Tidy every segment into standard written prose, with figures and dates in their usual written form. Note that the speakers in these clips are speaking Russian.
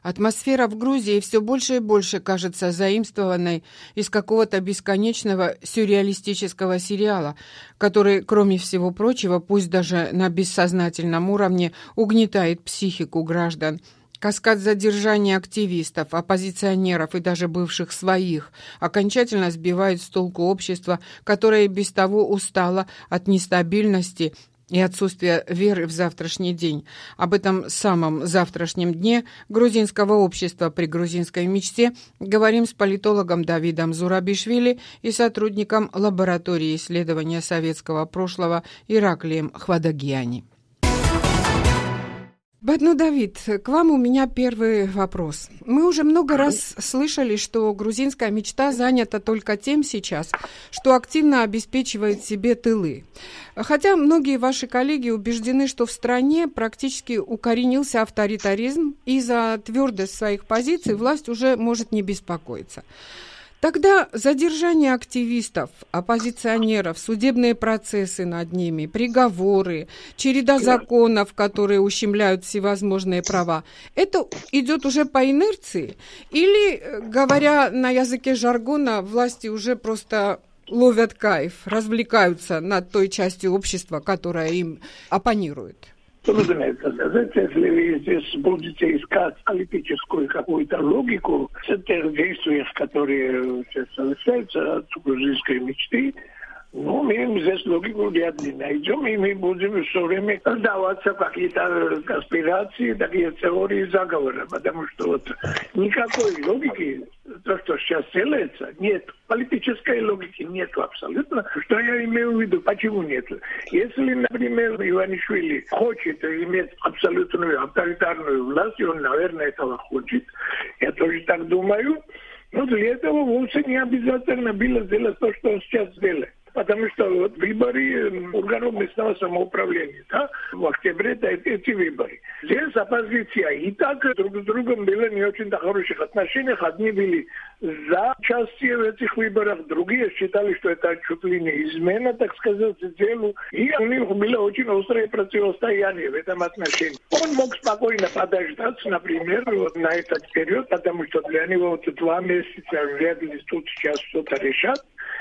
Атмосфера в Грузии все больше и больше кажется заимствованной из какого-то бесконечного сюрреалистического сериала, который, кроме всего прочего, пусть даже на бессознательном уровне, угнетает психику граждан. Каскад задержаний активистов, оппозиционеров и даже бывших своих окончательно сбивает с толку общество, которое и без того устало от нестабильности и отсутствия веры в завтрашний день. Об этом самом завтрашнем дне грузинского общества при грузинской мечте говорим с политологом Давидом Зурабишвили и сотрудником лаборатории исследования советского прошлого Ираклием Хвадагиани. Давид, к вам у меня первый вопрос. Мы уже много раз слышали, что грузинская мечта занята только тем сейчас, что активно обеспечивает себе тылы. Хотя многие ваши коллеги убеждены, что в стране практически укоренился авторитаризм, и за твердость своих позиций власть уже может не беспокоиться. Тогда задержание активистов, оппозиционеров, судебные процессы над ними, приговоры, череда законов, которые ущемляют всевозможные права, это идет уже по инерции? Или, говоря на языке жаргона, власти уже просто ловят кайф, развлекаются над той частью общества, которая им оппонирует? Разумеется, если вы здесь будете искать политическую какую-то логику в тех действиях, которые сейчас совершаются от грузинской мечты, мы здесь логику вряд ли найдем, и мы будем все время отдаваться какие-то конспирации, такие теории заговора, потому что никакой логики, то, что сейчас делается, нет. Политической логики нет абсолютно. Что я имею в виду? Почему нет? Если, например, Иванишвили хочет иметь абсолютную авторитарную власть, и он, наверное, этого хочет, я тоже так думаю, но для этого вовсе не обязательно было сделать то, что он сейчас делает. Потому что выборы органов местного самоуправления, да, в октябре эти выборы. Здесь оппозиция и так друг с другом было не очень хороших отношениях. Одни были за участие в этих выборах, другие считали, что это чуть ли не измена, так сказать, делу. И у них было очень острое противостояние в этом отношении. Он мог спокойно подождать, например, на этот период, потому что для него 2 месяца вряд ли тут сейчас что-то решат.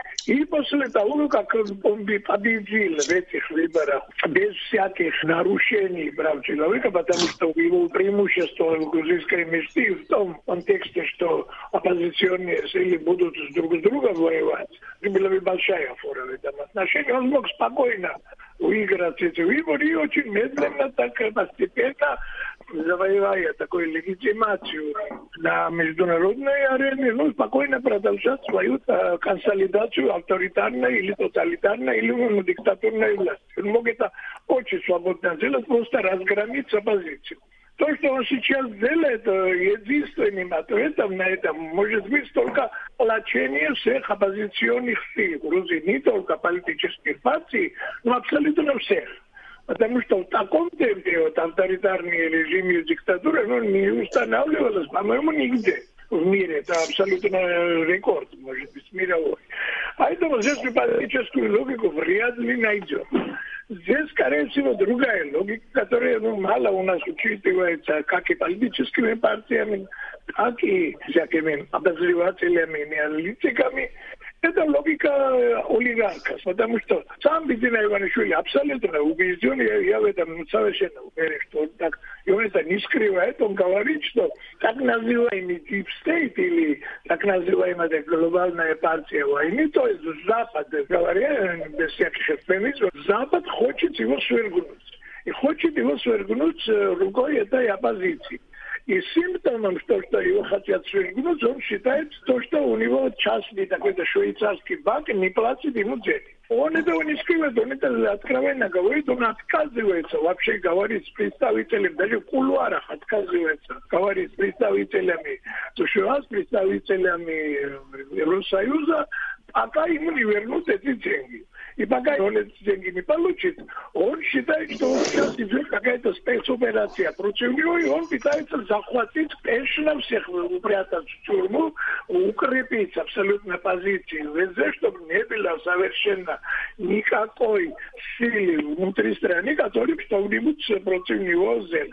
И после того, как он бы победил в этих выборах без всяких нарушений прав человека, потому что его преимущество в грузинской мечте в том контексте, что оппозиционные силы будут друг с другом воевать, была бы большая фора в этом отношении, он мог спокойно выиграть эти выборы и очень медленно, так постепенно, завоевая такую легитимацию на международной арене, спокойно продолжать свою консолидацию авторитарной или тоталитарной или диктатурной власти. Он мог это очень свободно сделать, просто разгромить оппозицию. То, что он сейчас делает, единственным ответом на это может быть только сплочение всех оппозиционных сил в Грузии, не только политических партий, но абсолютно всех. Потому что в таком темпе авторитарные режимы и диктатуры не устанавливалось, по-моему, нигде в мире. Это абсолютно рекорд, может быть, мировой. Поэтому здесь мы политическую логику вряд ли найдем. Здесь, скорее всего, другая логика, которая мало у нас учитывается как и политическими партиями, так и всякими обозревателями и аналитиками. Это логика олигарха, потому что сам Бидина Иванишвили абсолютно убежден, я в этом совершенно уверен, что он так, и он это не скрывает, он говорит, что так называемый Deep State или так называемая глобальная партия войны, то есть Запад, говоря без всяких эвфемизмов, Запад хочет его свергнуть. И хочет его свергнуть рукой этой оппозиции. И симптомом, что его хотят свергнуть, он считает то, что у него частный такой-то швейцарский банк не платит ему денег. Он этого не скрывает, он это откровенно говорит, он отказывается вообще говорить с представителями, даже в кулуарах отказывается говорить с представителями США, с представителями Евросоюза, пока ему не вернут эти деньги. И пока он эти деньги не получит, он считает, что сейчас идет какая-то спецоперация против него, и он пытается захватить спешно всех, упрятать в тюрьму, укрепить абсолютно позиции везде, чтобы не было совершенно никакой силы внутри страны, которая что-нибудь против него сделает.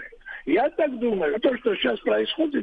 Я так думаю, то, что сейчас происходит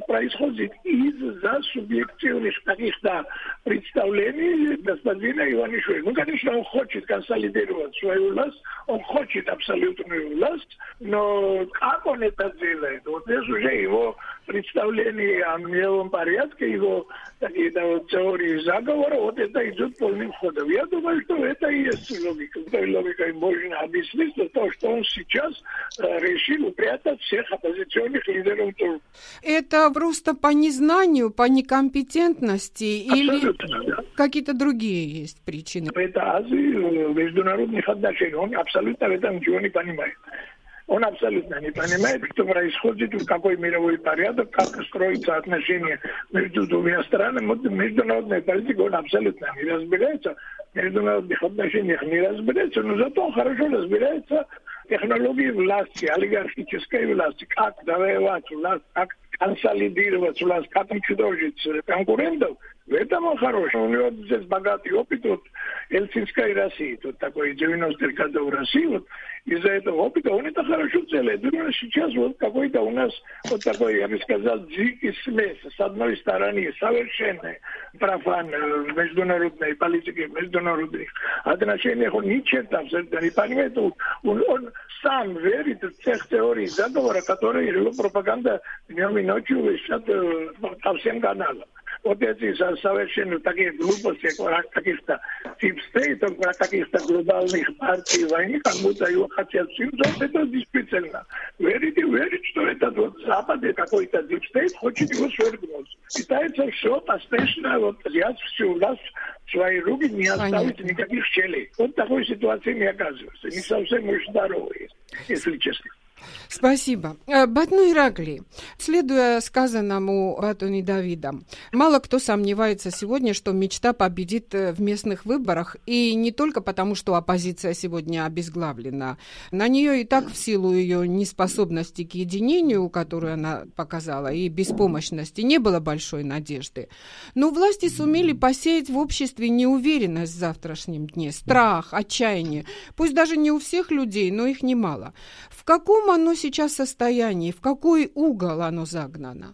из-за субъективных каких-то представлений господина Иванишвили. Ну, конечно, он хочет консолидировать свою власть, он хочет абсолютную власть, но как он это делает? Вот здесь уже его представления о мировом порядке, его какие-то вот теории заговора, вот это идет полным ходом. Я думаю, что это и есть логика. Той логикой можно объяснить то, что он сейчас решил упрятать всех оппозиционных лидеров турок. Это просто по незнанию, по некомпетентности Абсолютно, или да. какие-то другие есть причины? Это азы международных отношений. Он абсолютно в этом ничего не понимает. Он абсолютно не понимает, что происходит, какой мировой порядок, как строятся отношения между двумя странами. Вот международная политика, он абсолютно не разбирается. В международных отношениях не разбирается, но зато он хорошо разбирается в технологии власти, олигархической власти, как завоевать власть, как консолидировать власть, как уничтожить конкурентов. В этом он хорош. У него здесь богатый опыт от Ельцинской России. Тут такой 90-х годов России. Вот из-за этого опыта он это хорошо делает. Думаю, сейчас вот какой-то у нас вот такой, я бы сказал, дикий смесь. С одной стороны, совершенный профан в международной политике, в международных отношениях. Он ни черта абсолютно не понимает. Он сам верит в тех теорий заговора, которые его пропаганда днем и ночью вещат по всем каналам. Вот эти совершенно такие глупости, каких-то тип-стейтов, каких-то глобальных партий войны, как будто его хотят симптомы, это действительно. Верит, что этот вот Запад, какой-то тип-стейт хочет его свергнуть. Пытается все поспешно взять всю власть в свои руки, не оставить никаких щелей. Вот в такой ситуации не оказывается. Не совсем уж здоровый, если честно. Спасибо. Батну Иракли, следуя сказанному Батуни Давидом, мало кто сомневается сегодня, что мечта победит в местных выборах, и не только потому, что оппозиция сегодня обезглавлена. На нее и так в силу ее неспособности к единению, которую она показала, и беспомощности, не было большой надежды. Но власти сумели посеять в обществе неуверенность в завтрашнем дне, страх, отчаяние. Пусть даже не у всех людей, но их немало. В каком оно сейчас состоянии, в какой угол оно загнано?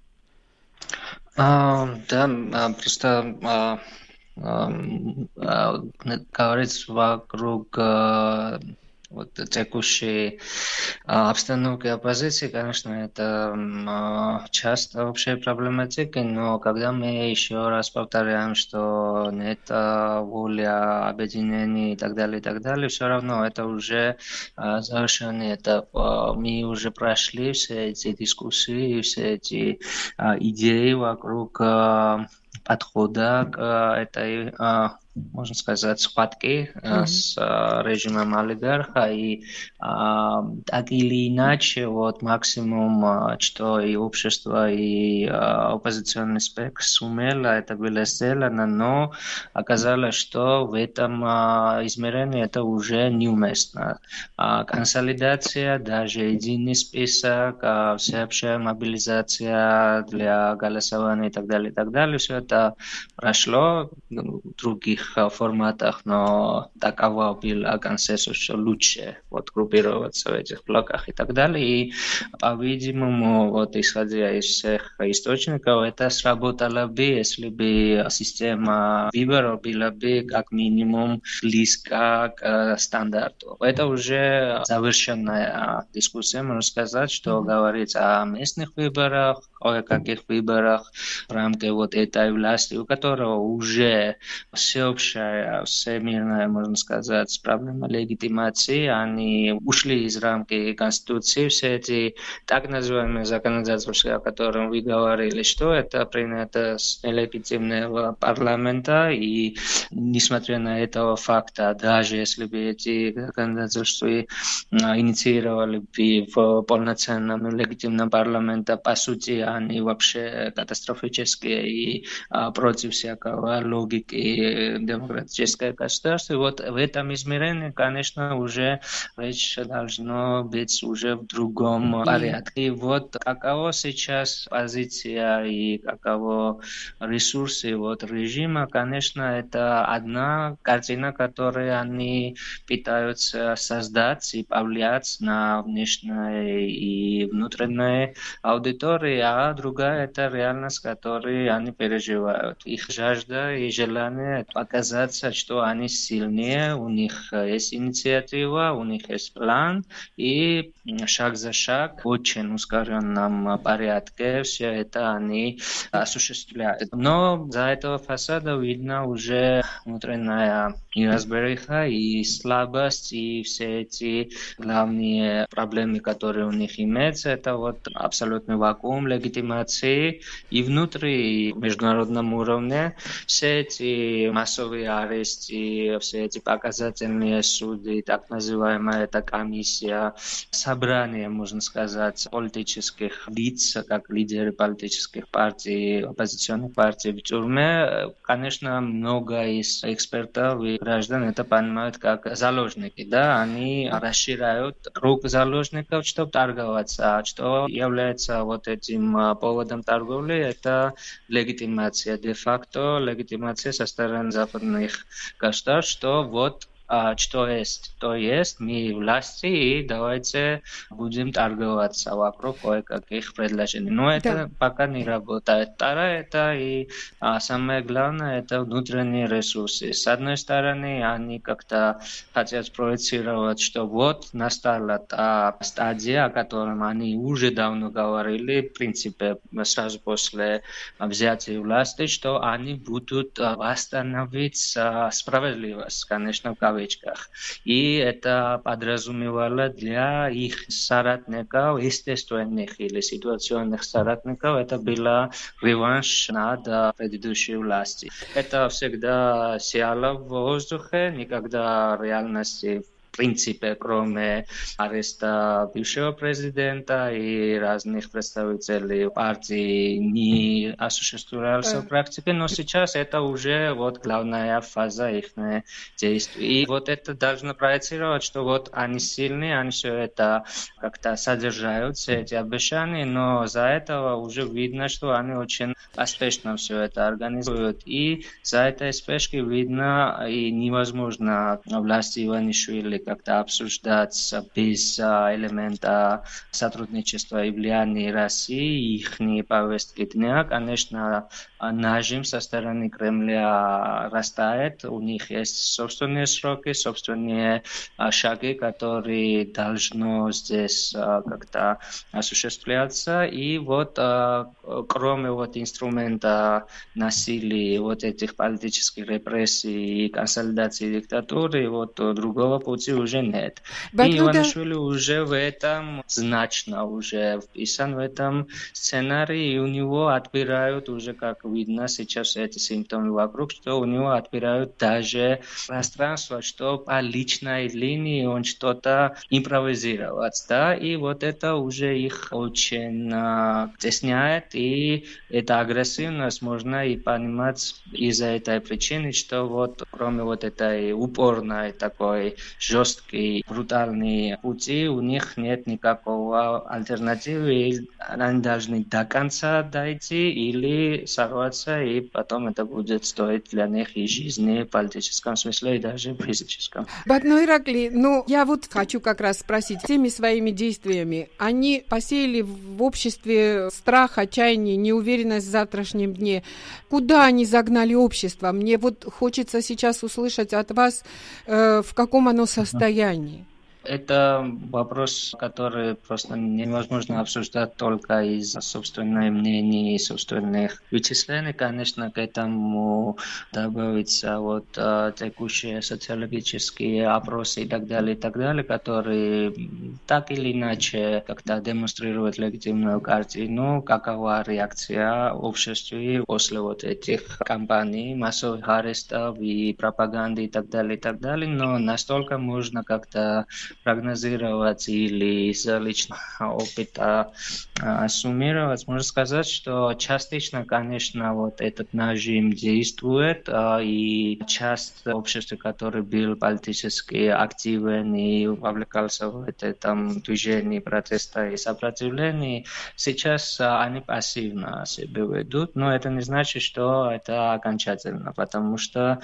Да, просто говорить вокруг вот текущей обстановки оппозиции, конечно, это часто общая проблематика, но когда мы еще раз повторяем, что нет воля объединения и так далее, все равно это уже завершенный этап. Мы уже прошли все эти дискуссии, все эти идеи вокруг подхода к этой, можно сказать, схватки с режимом олигарха. И так или иначе, вот максимум, что и общество, и оппозиционный спектр сумело, это было сделано, но оказалось, что в этом измерении это уже неуместно. Консолидация, даже единый список, всеобщая мобилизация для голосования и так далее, все это прошло в других форматах, но таково был консенсус, что лучше вот группироваться в этих блоках и так далее. И, по-видимому, вот исходя из всех источников, это сработало бы, если бы система выборов была бы как минимум близка к стандарту. Это уже завершенная дискуссия, можно сказать, что говорить о местных выборах, о каких выборах в рамках вот этой власти, у которого уже всеобщая, всемирная, можно сказать, проблема легитимации, они ушли из рамки Конституции, все эти так называемые законодательства, о которых вы говорили, что это принято с нелегитимного парламента, и несмотря на этого факта, даже если бы эти законодательства инициировали бы в полноценном легитимном парламенте, по сути, они вообще катастрофические и против всякого логики демократического государства. И вот в этом измерении, конечно, уже речь должна быть уже в другом порядке. И вот какова сейчас позиция и каково ресурсы вот режима, конечно, это одна картина, которую они пытаются создать и повлиять на внешние и внутренние аудитории, а другая это реальность, которую они переживают. Их жажда и желание показаться, что они сильнее, у них есть инициатива, у них есть план, и шаг за шаг, в очень ускоренном порядке все это они осуществляют. Но за этого фасада видно уже внутренняя неразбериха и слабость, и все эти главные проблемы, которые у них имеются, это вот абсолютный вакуум легитимации и внутри, и в международном уровне. Все эти массовые аресты, все эти показательные суды, так называемая эта комиссия, собрание, можно сказать, политических лиц, как лидеры политических партий, оппозиционных партий в тюрьме, конечно, много из экспертов и граждан это понимают как заложники. Да? Они расширяют круг заложников, чтобы торговаться. А что является вот этим поводом торговли, это легитимация, де-факто легитимация со стороны западных государств, что вот что есть, то есть, мы власти, и давайте будем торговаться вокруг кое-каких предложений. Но это пока не работает. Второе, это и самое главное, это внутренние ресурсы. С одной стороны, они как-то хотят проецировать, что вот настала та стадия, о которой они уже давно говорили, в принципе, сразу после взятия власти, что они будут восстановить справедливость, конечно, в кавычках. И это подразумевало для их соратников, естественных или ситуационных соратников, это было реванш над предыдущей властью. Это всегда сияло в воздухе, никогда реальности в принципе, кроме ареста бывшего президента и разных представителей партии, не осуществлялся в практике, но сейчас это уже вот главная фаза их действий. И вот это должно проецировать, что вот они сильные, они все это как-то содержат, все эти обещания, но за этого уже видно, что они очень успешно все это организуют. И за этой спешки видно и невозможно власти Иванишвили как-то обсуждать без элемента сотрудничества и влияния России, их повестки дня. Конечно, нажим со стороны Кремля растает, у них есть собственные сроки, собственные шаги, которые должны здесь как-то осуществляться. И вот кроме вот инструмента насилия, вот этих политических репрессий и консолидации диктатуры, вот другого пути уже нет. И Иванишвили уже в этом значно уже вписан в этом сценарии, и у него отбирают уже, как видно сейчас эти симптомы вокруг, что у него отбирают даже пространство, что по личной линии он что-то импровизировать, да, и вот это уже их очень стесняет, и эта агрессивность можно и понимать из-за этой причины, что вот кроме вот этой упорной такой жесткий, брутальный пути, у них нет никакого альтернативы, и они должны до конца дойти или сорваться, и потом это будет стоить для них и жизни, в политическом смысле, и даже в физическом. Но, Иракли, я вот хочу как раз спросить, теми своими действиями, они посеяли в обществе страх, отчаяние, неуверенность в завтрашнем дне. Куда они загнали общество? Мне вот хочется сейчас услышать от вас, в каком оно состоянии. Это вопрос, который просто невозможно обсуждать только из собственного мнения и собственных вычислений. Конечно, к этому добавятся вот текущие социологические опросы и так далее, которые так или иначе как-то демонстрируют легитимную картину, какова реакция общества после вот этих кампаний, массовых арестов и пропаганды и так далее, но настолько можно как-то прогнозировать или из личного опыта суммировать, можно сказать, что частично, конечно, вот этот нажим действует, и часть общества, который был политически активен и вовлекался в этом движении протеста и сопротивления, сейчас они пассивно себя ведут, но это не значит, что это окончательно, потому что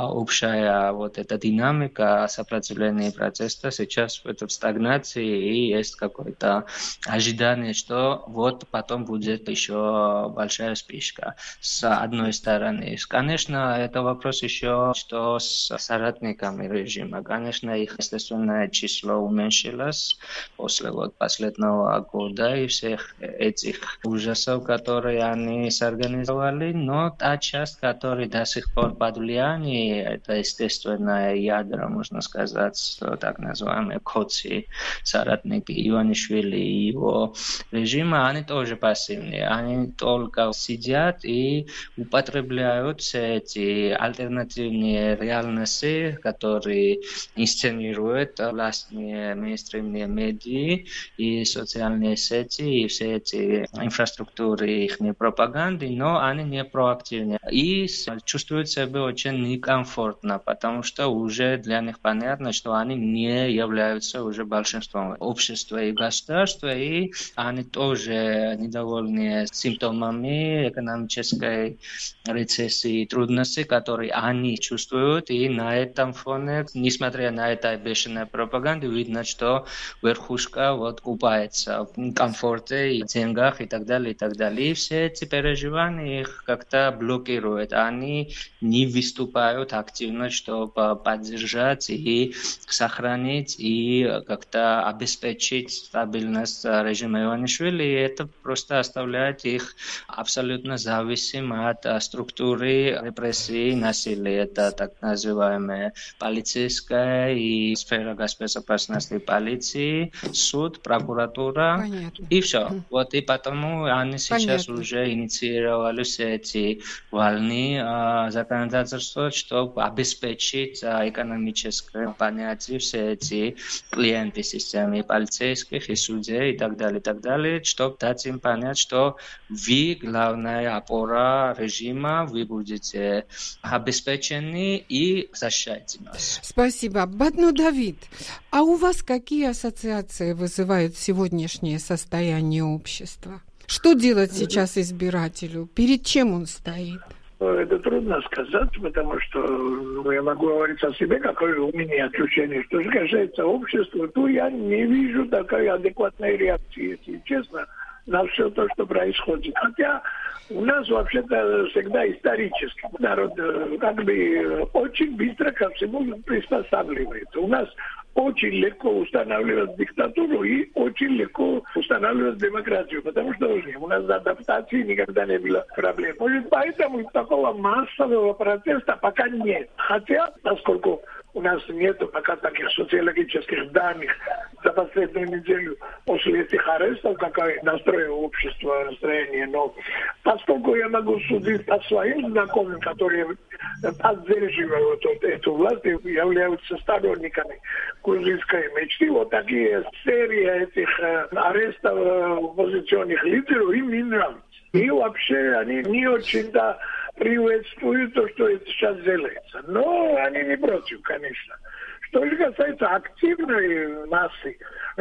общая вот эта динамика сопротивления и протеста сейчас в стагнации, и есть какое-то ожидание, что вот потом будет еще большая вспышка с одной стороны. Конечно, это вопрос еще, что с соратниками режима. Конечно, их естественное число уменьшилось после вот последнего года и всех этих ужасов, которые они сорганизовали, но та часть, которая до сих пор под влиянием, это естественное ядро, можно сказать, так называемые коци, соратники Иванишвили и его режима, они тоже пассивные. Они только сидят и употребляют все эти альтернативные реальности, которые инсценируют властные мейнстримные медиа и социальные сети, и все эти инфраструктуры их пропаганды, но они не проактивны. И чувствуют себя очень некомфортно, потому что уже для них понятно, что они не являются уже большинством общества и государства, и они тоже недовольны симптомами экономической рецессии и трудностей, которые они чувствуют, и на этом фоне, несмотря на это бешеную пропаганду, видно, что верхушка вот купается в комфорте и деньгах и так далее, и так далее. И все эти переживания их как-то блокируют. Они не выступают активно, чтобы поддержать и сохранить и как-то обеспечить стабильность режима Иванишвили. И это просто оставляет их абсолютно зависимым от структуры репрессий и насилия. Это так называемая полицейская и сфера госбезопасности полиции, суд, прокуратура. Понятно. И все. Вот и потому они сейчас уже инициировали все эти волны законодательства, чтобы обеспечить экономическое понятие все эти клиенты системы полицейских и судей и так далее, чтобы дать им понять, что вы главная опора режима, вы будете обеспечены и защищаете нас. Спасибо. Бадно Давид, а у вас какие ассоциации вызывают сегодняшнее состояние общества? Что делать сейчас избирателю? Перед чем он стоит? Это трудно сказать, потому что я могу говорить о себе, какое у меня ощущение. Что же касается общества, то я не вижу такой адекватной реакции, если честно, на все то, что происходит. Хотя у нас вообще-то всегда исторически народ как бы очень быстро ко всему приспосабливается. У нас очень легко устанавливать диктатуру и очень легко устанавливать демократию, потому что у нас адаптации никогда не было проблем. Может, поэтому такого массового протеста пока нет. Хотя, поскольку у нас нет пока таких социологических данных за последнюю неделю после этих арестов, какое настроение общества, настроение, но поскольку я могу судить по своим знакомым, которые поддерживают эту власть и являются сторонниками грузинской мечты, вот такие серии этих арестов оппозиционных лидеров им не нравятся. И вообще они не очень-то приветствуют то, что это сейчас делается. Но они не против, конечно. Что же касается активной массы,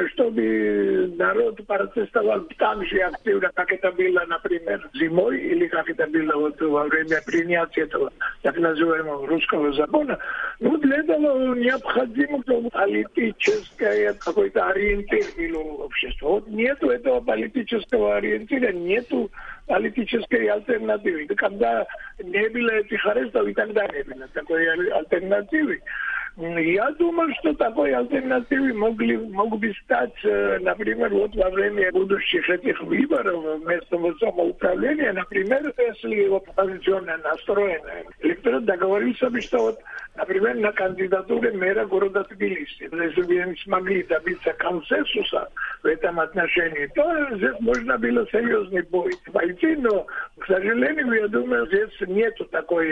чтобы народ протестовал так же активно, как это было, например, зимой, или как это было вот во время принятия этого так называемого русского закона, ну, для этого необходимо политическое какой-то ориентир было общества. Вот нету этого политического ориентира, нету политической альтернативы. Когда не было этих арестов, и тогда не было такой альтернативы. Я думаю, что такой альтернативой мог бы стать, например, вот во время будущих этих выборов местного самоуправления, например, если оппозиционно настроенный электорат договорился бы, что вот Например, на кандидатуре мэра города Тбилиси. Если бы они смогли добиться консенсуса в этом отношении, то здесь можно было серьезный бой пойти, но, к сожалению, я думаю, здесь нет такой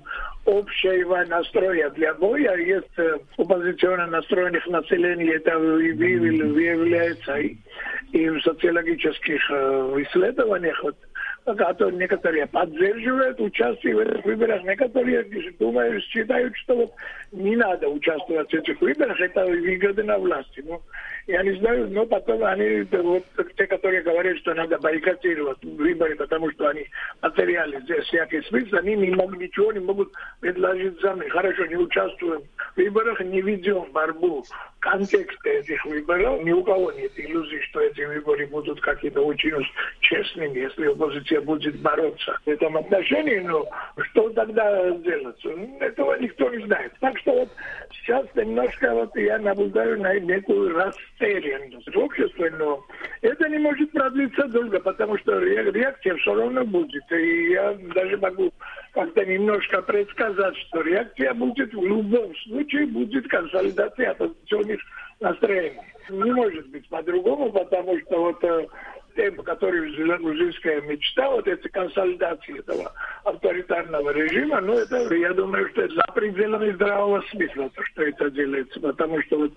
общего настроя для боя. Есть оппозиционно настроенных населений, это выявляется и в социологических исследованиях. которые некоторые поддерживают участие в этих выборах, некоторые думают, считают, что вот не надо участвовать в этих выборах, это выгодно власти. Ну, я не знаю, но потом они, вот те, которые говорят, что надо бойкотировать выборы, потому что они потеряли здесь всякий смысл, они ничего не могут предложить сами. Хорошо, не участвуем в выборах, не ведем борьбу в контексте этих выборов. Ни у кого нет иллюзий, что эти выборы будут какие-то очень честными, если оппозиция будет бороться в этом отношении. Но что тогда делать? Этого никто не знает. Так что вот сейчас немножко вот я наблюдаю на некую растерянность в обществе, но это не может продлиться долго, потому что реакция все равно будет. И я даже могу как-то немножко предсказать, что реакция будет в любом случае, будет консолидация оппозиционных настроений. Не может быть по-другому, потому что вот темп, который грузинская мечта, вот эта консолидация этого авторитарного режима, ну это, я думаю, что это за пределами здравого смысла, то, что это делается, потому что вот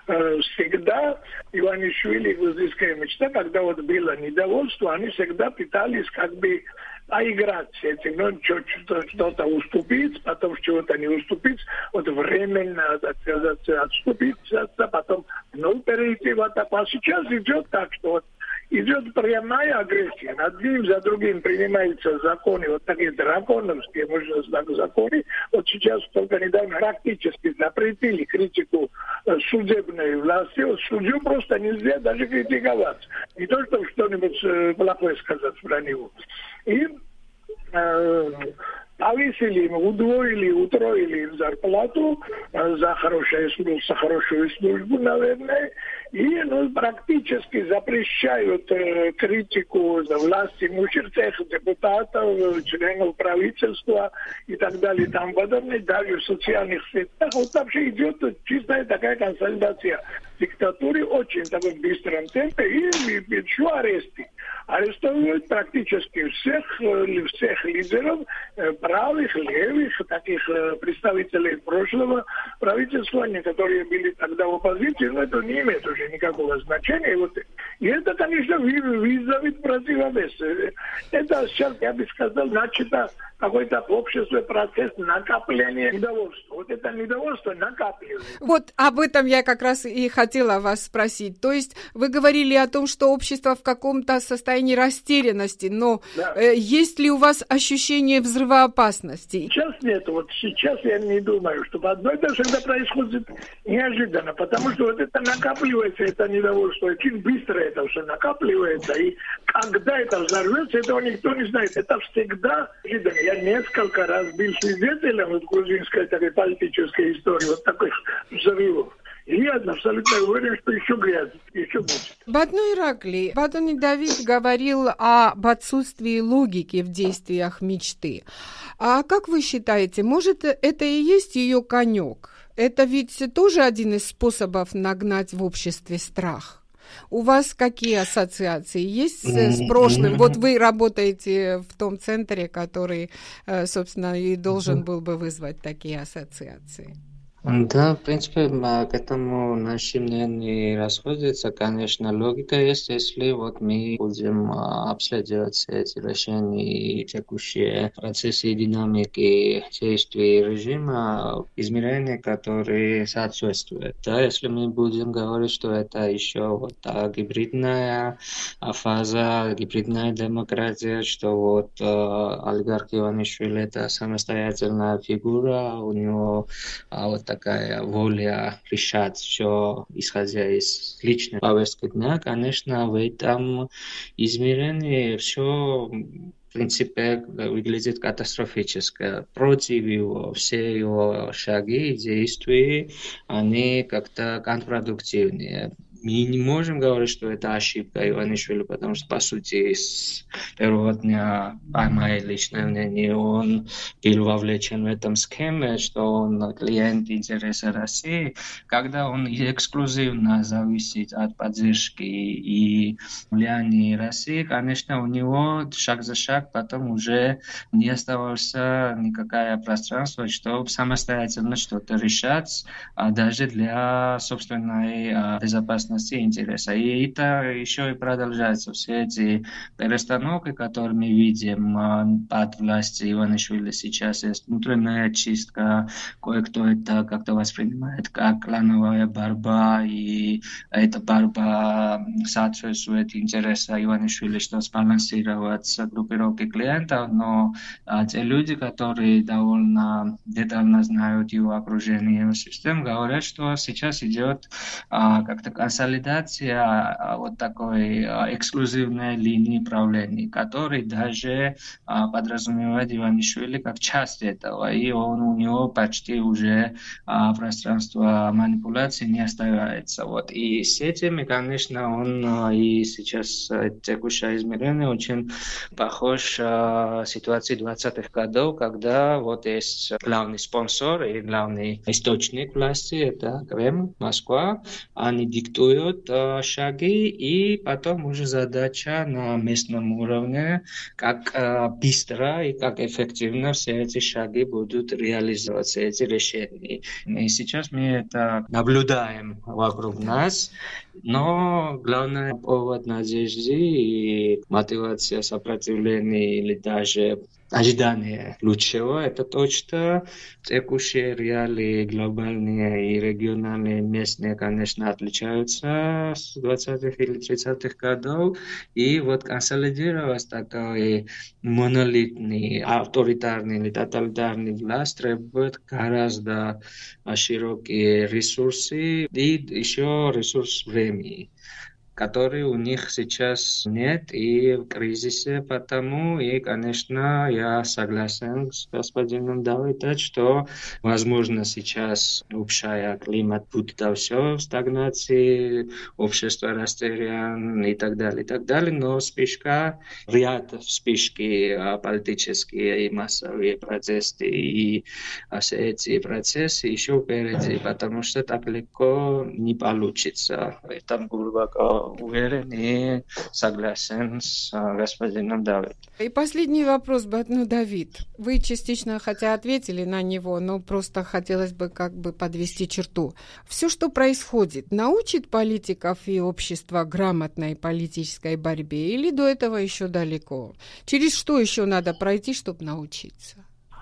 всегда Иванишвили и грузинская мечта, когда вот было недовольство, они всегда пытались как бы поиграть с этим, ну, что-то уступить, потом чего-то не уступить, вот временно, так сказать, отступить, потом вновь перейти в атаку. А сейчас идет так, что вот идет прямая агрессия. Одним за другим принимаются законы, вот такие драконовские, можно сказать, законы. Вот сейчас только недавно практически запретили критику судебной власти. Вот судью просто нельзя даже критиковать. Не то, чтобы что-нибудь плохое сказать про него. И повысили им, удвоили, утроили им зарплату за хорошую службу, наверное, и практически запрещают критику власти имущих депутатов, членов правительства и так далее, и тому подобное, даже в социальных сетях. Вот вообще идет чистая такая консолидация диктатуры очень такой быстром темпе и еще аресты. Арестовывают практически всех лидеров, правых, левых, таких представителей прошлого правительства, которые были тогда в оппозиции, но это не имеет уже никакого значения. И это, конечно, вызовет противовес. Это сейчас, я бы сказал, начато какой-то в обществе процесс накопления недовольства. Вот это недовольство накапливается. Вот об этом я как раз и хотела вас спросить. То есть вы говорили о том, что общество в каком-то состоянии растерянности, но да. Есть ли у вас ощущение взрывоопасности? Сейчас нет. Вот сейчас я не думаю, что одно это всегда происходит неожиданно, потому что вот это накапливается, это недовольство, очень быстро это все накапливается, и когда это взорвется, этого никто не знает. Это всегда неожиданно. Я несколько раз был свидетелем вот грузинской такой политической истории, вот таких взрывов. И я абсолютно уверен, что еще грязь, еще будет. Батну Иракли, Батони Давид говорил об отсутствии логики в действиях мечты. А как вы считаете, может, это и есть ее конек? Это ведь тоже один из способов нагнать в обществе страх. У вас какие ассоциации есть с прошлым? Вот вы работаете в том центре, который, собственно, и должен был бы вызвать такие ассоциации. Да, в принципе, к этому наши мнения расходятся. Конечно, логика есть, если вот мы будем обследовать все эти решения и текущие процессы и динамики действий режима, измерения, которые соответствуют. Да, если мы будем говорить, что это еще вот гибридная фаза, гибридная демократия, что вот олигарх Иванишвили это самостоятельная фигура, у него вот такая воля решать все, исходя из личной повестки дня, конечно, в этом измерении все, в принципе, выглядит катастрофически. Против его, все его шаги и действия, они как-то контрпродуктивные. мы не можем говорить, что это ошибка Иванишвили, потому что, по сути, с первого дня, по моей личной мнению, он был вовлечен в этом схеме, что он клиент интереса России, когда он эксклюзивно зависит от поддержки и влияния России, конечно, у него шаг за шаг потом уже не оставалось никакое пространство, чтобы самостоятельно что-то решать, даже для собственной безопасности и интереса. И это еще и продолжается. Все эти перестановки, которые мы видим под властью Иванишвили сейчас, есть внутренняя чистка, кое-кто это как-то воспринимает как клановая борьба, и эта борьба соответствует интересам Иванишвили, чтобы сбалансировать группировки клиентов, но те люди, которые довольно детально знают его окружение, его систему, говорят, что сейчас идет как-то консолидация вот такой эксклюзивной линии правления, который даже подразумевает Иванишвили как часть этого, и у него почти уже пространство манипуляции не остается. Вот. И с этими, конечно, он и сейчас текущее измерение очень похож на ситуации 20-х годов, когда вот есть главный спонсор и главный источник власти, это Кремль, Москва, они диктуют шаги, и потом уже задача на местном уровне, как быстро и как эффективно все эти шаги будут реализовываться, эти решения. И сейчас мы это наблюдаем вокруг нас, но главный повод надежды и мотивация сопротивления или даже ожидание лучшего, это то, что текущие реалии глобальные и региональные, местные, конечно, отличаются с 20-х или 30-х годов. И вот консолидировать такой монолитный, авторитарный или тоталитарный власть требует гораздо широкие ресурсы и еще ресурс времени, который у них сейчас нет и в кризисе, потому и, конечно, я согласен с господином Давидом, что, возможно, сейчас общая климат будет все в стагнации, общество растерян и так далее, но ряд вспышки политические и массовые протесты и все эти процессы еще впереди, потому что так легко не получится. В этом глубоко уверен и согласен с господином Давидом. И последний вопрос, Давид. Вы частично хотя ответили на него, но просто хотелось бы как бы подвести черту. Все, что происходит, научит политиков и общество грамотной политической борьбе или до этого еще далеко? Через что еще надо пройти, чтобы научиться?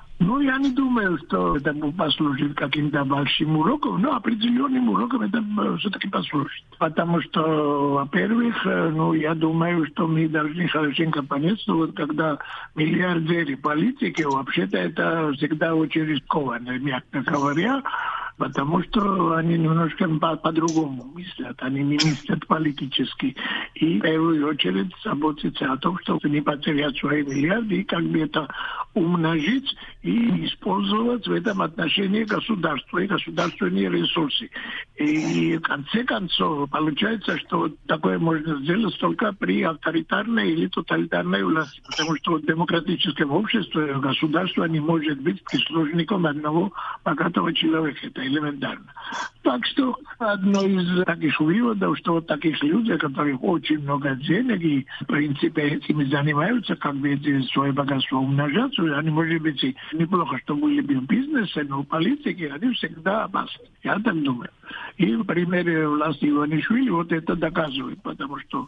Я не думаю, что это послужит каким-то большим уроком, но определенным уроком это все-таки послужит. Потому что, во-первых, я думаю, что мы должны хорошенько понять, что вот когда миллиардеры политики, вообще-то это всегда очень рискованно, мягко говоря, потому что они немножко по-другому мыслят, они не мыслят политически. И в первую очередь заботятся о том, чтобы не потерять свои миллиарды и как бы это умножить и использовать в этом отношении государство и государственные ресурсы. И в конце концов получается, что такое можно сделать только при авторитарной или тоталитарной власти, потому что в демократическом обществе государство не может быть прислужником одного богатого человека. Это элементарно. Так что одно из таких выводов, что вот таких людей, которых очень много денег и в принципе этим занимаются, как бы эти свои богатства умножать, они, может быть, и неплохо, что были бы в бизнесе, но в политике они всегда опасны. Я так думаю. И в примере власти Иванишвили вот это доказывает, потому что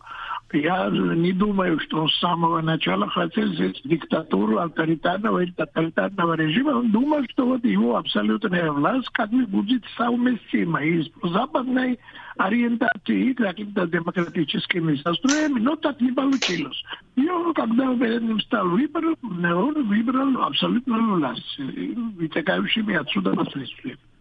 я не думаю, что он с самого начала хотел здесь диктатуру авторитарного или тоталитарного режима. Он думал, что вот его абсолютная власть как бы будет совместима и с западной ориентацией и какими-то демократическими настроями, но так не получилось. И он, когда перед ним стал выбор, он выбрал абсолютную власть, вытекающими отсюда последствия.